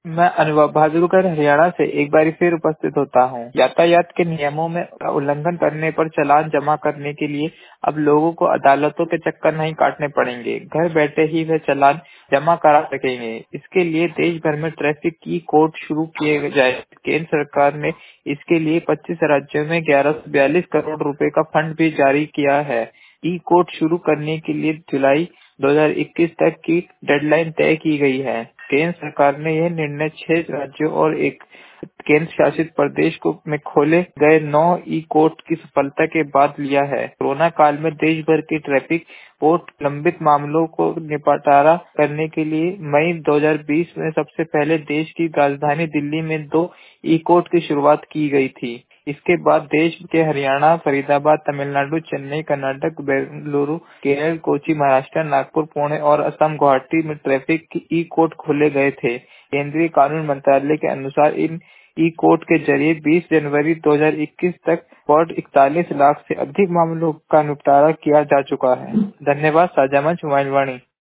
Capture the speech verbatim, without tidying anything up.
मैं अनुभव भादुरगढ़ हरियाणा से एक बार फिर उपस्थित होता हूँ। यातायात के नियमों में उल्लंघन करने पर चालान जमा करने के लिए अब लोगों को अदालतों के चक्कर नहीं काटने पड़ेंगे। घर बैठे ही वे चालान जमा करा सकेंगे। इसके लिए देश भर में ट्रैफिक ई कोर्ट शुरू किए जाए। केंद्र सरकार ने इसके लिए पच्चीस राज्यों में ग्यारह सौ बयालीस करोड़ रुपए का फंड भी जारी किया है। ई कोर्ट शुरू करने के लिए जुलाई दो हज़ार इक्कीस तक की डेडलाइन तय की गई है। केंद्र सरकार ने यह निर्णय छह राज्यों और एक केंद्र शासित प्रदेश को में खोले गए नौ ई कोर्ट की सफलता के बाद लिया है। कोरोना काल में देश भर के ट्रैफिक कोर्ट लंबित मामलों को निपटारा करने के लिए मई दो हज़ार बीस में सबसे पहले देश की राजधानी दिल्ली में दो ई कोर्ट की शुरुआत की गई थी। इसके बाद देश के हरियाणा, फरीदाबाद, तमिलनाडु, चेन्नई, कर्नाटक, बेंगलुरु, केरल, कोची, महाराष्ट्र, नागपुर, पुणे और असम गुवाहाटी में ट्रैफिक की ई कोर्ट खोले गए थे। केंद्रीय कानून मंत्रालय के अनुसार इन ई कोर्ट के जरिए बीस जनवरी दो हज़ार इक्कीस तक करीब इकतालीस लाख से अधिक मामलों का निपटारा किया जा चुका है। धन्यवाद। साझा मंच मोबाइल वाणी।